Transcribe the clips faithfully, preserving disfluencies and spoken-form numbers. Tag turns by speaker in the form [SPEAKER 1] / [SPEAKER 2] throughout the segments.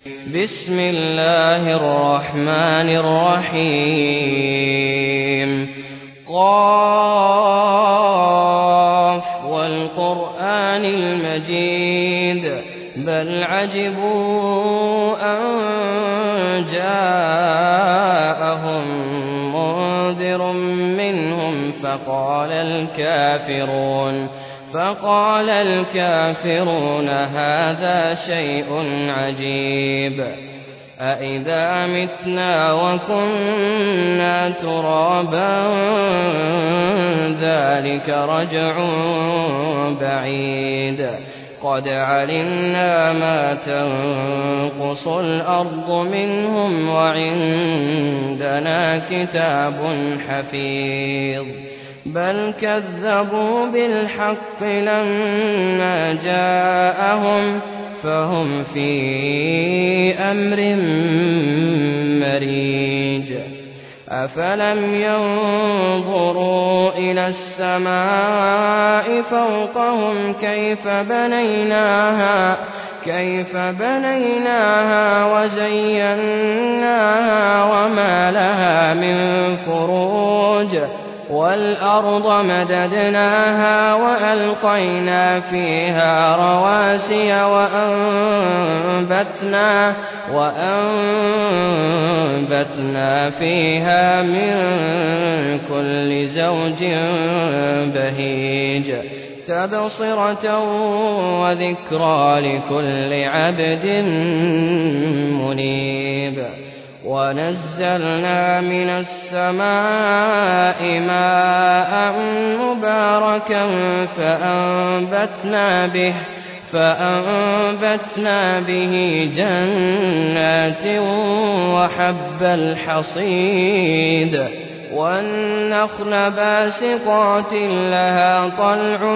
[SPEAKER 1] بسم الله الرحمن الرحيم قاف والقرآن المجيد بل عجبوا أن جاءهم منذر منهم فقال الكافرون فقال الكافرون هذا شيء عجيب أإذا متنا وكنا ترابا ذلك رجع بعيد قد علمنا ما تنقص الأرض منهم وعندنا كتاب حفيظ بل كذبوا بالحق لما جاءهم فهم في أمر مريج أفلم ينظروا إلى السماء فوقهم كيف بنيناها كيف بنيناها وزيناها وما لها من فروج والأرض مددناها وألقينا فيها رواسي وأنبتنا, وأنبتنا فيها من كل زوج بهيج تبصرة وذكرى لكل عبد منيب ونزلنا من السماء ماء مباركا فأنبتنا به فأنبتنا به جنات وحب الحصيد والنخل باسقات لها طلع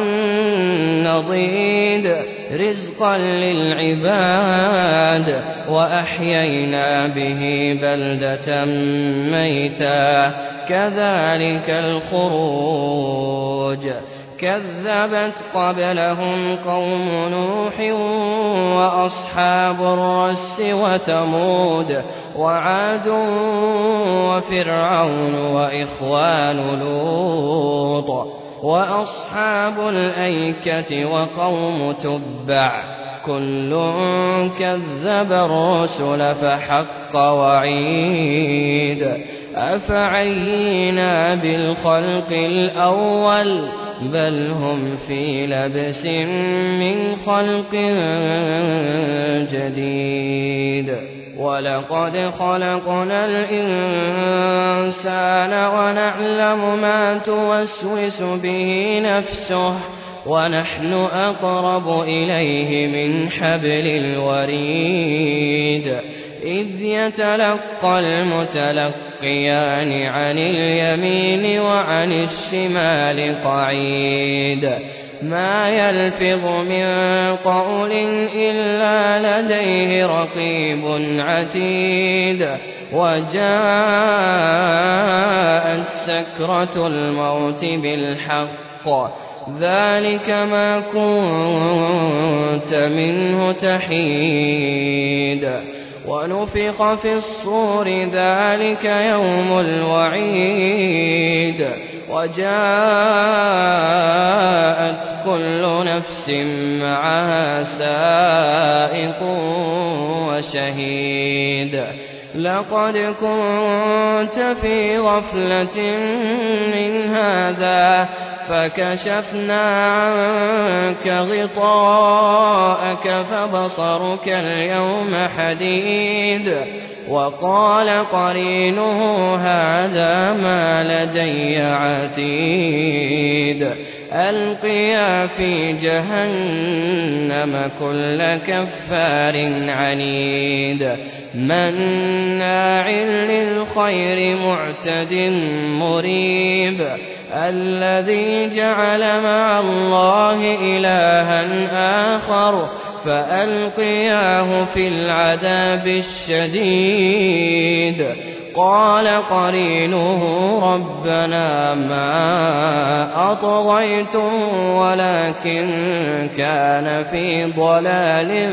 [SPEAKER 1] نضيد رزقا للعباد وأحيينا به بلدة ميتا كذلك الخروج كذبت قبلهم قوم نوح وأصحاب الرس وثمود وعاد وفرعون وإخوان لوط وأصحاب الأيكة وقوم تبع كل كذب الرسل فحق وعيد أفعينا بالخلق الأول بل هم في لبس من خلق جديد ولقد خلقنا الإنسان ونعلم ما توسوس به نفسه ونحن أقرب إليه من حبل الوريد إذ يتلقى المتلقيان عن اليمين وعن الشمال قعيد ما يلفظ من قول إلا لديه رقيب عتيد وجاءت سكرة الموت بالحق ذلك ما كنت منه تحيد ونفخ في الصور ذلك يوم الوعيد وجاءت كل نفس معها سائق وشهيد لقد كنت في غفلة من هذا فكشفنا عنك غطاءك فبصرك اليوم حديد وقال قرينه هذا ما لدي عتيد ألقيا في جهنم كل كفار عنيد مناع للخير معتد مريب الذي جعل مع الله إلها آخر فألقياه في العذاب الشديد قال قرينه ربنا ما أطغيته ولكن كان في ضلال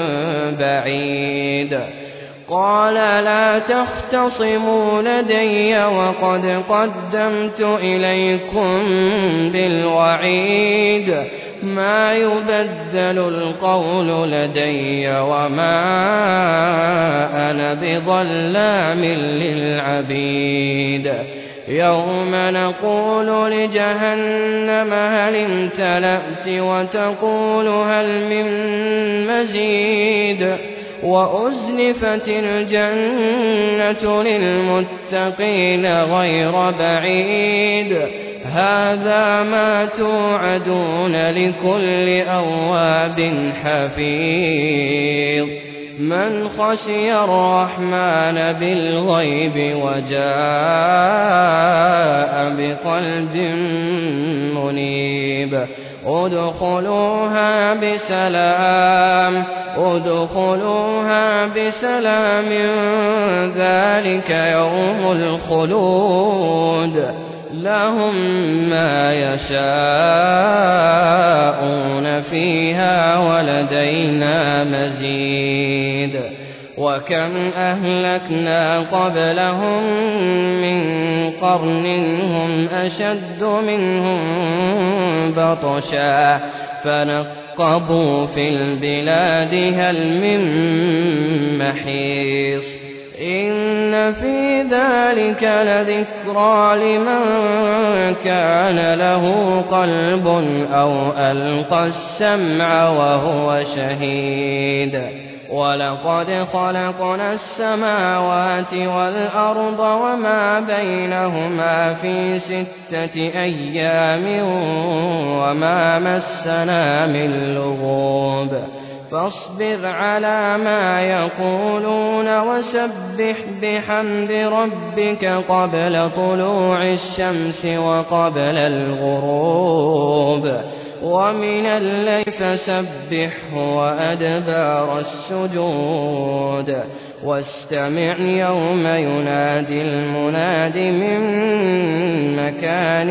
[SPEAKER 1] بعيد قال لا تختصموا لدي وقد قدمت إليكم بالوعيد ما يبدل القول لدي وما أنا بظلام للعبيد يوم نقول لجهنم هل امتلأت وتقول هل من مزيد وأزلفت الجنة للمتقين غير بعيد هذا ما توعدون لكل أواب حفيظ من خشي الرحمن بالغيب وجاء بقلب منيب ادخلوها بسلام ادخلوها بسلام ذلك يوم الخلود لهم ما يشاءون فيها ولدينا مزيد وكم أهلكنا قبلهم من قرن هم أشد منهم بطشا فنقبوا في البلاد هل من محيص إن في ذلك لذكرى لمن كان له قلب أو ألقى السمع وهو شهيد ولقد خلقنا السماوات والأرض وما بينهما في ستة أيام وما مسنا من لغوب فاصبر على ما يقولون وسبح بحمد ربك قبل طلوع الشمس وقبل الغروب ومن الليل فسبحه وأدبار السجود واستمع يوم ينادي المناد من مكان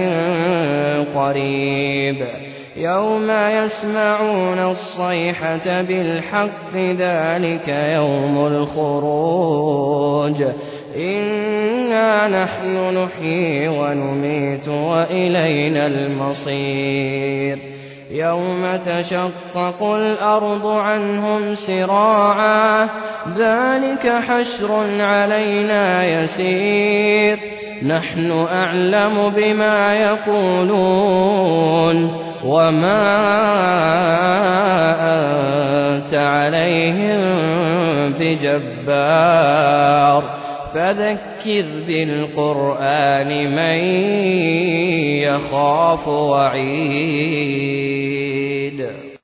[SPEAKER 1] قريب يوم يسمعون الصيحة بالحق ذلك يوم الخروج إنا نحن نحيي ونميت وإلينا المصير يوم تشقق الأرض عنهم سراعا ذلك حشر علينا يسير نحن أعلم بما يقولون وما أنت عليهم بجبار فذكر بالقرآن من يخاف وعيد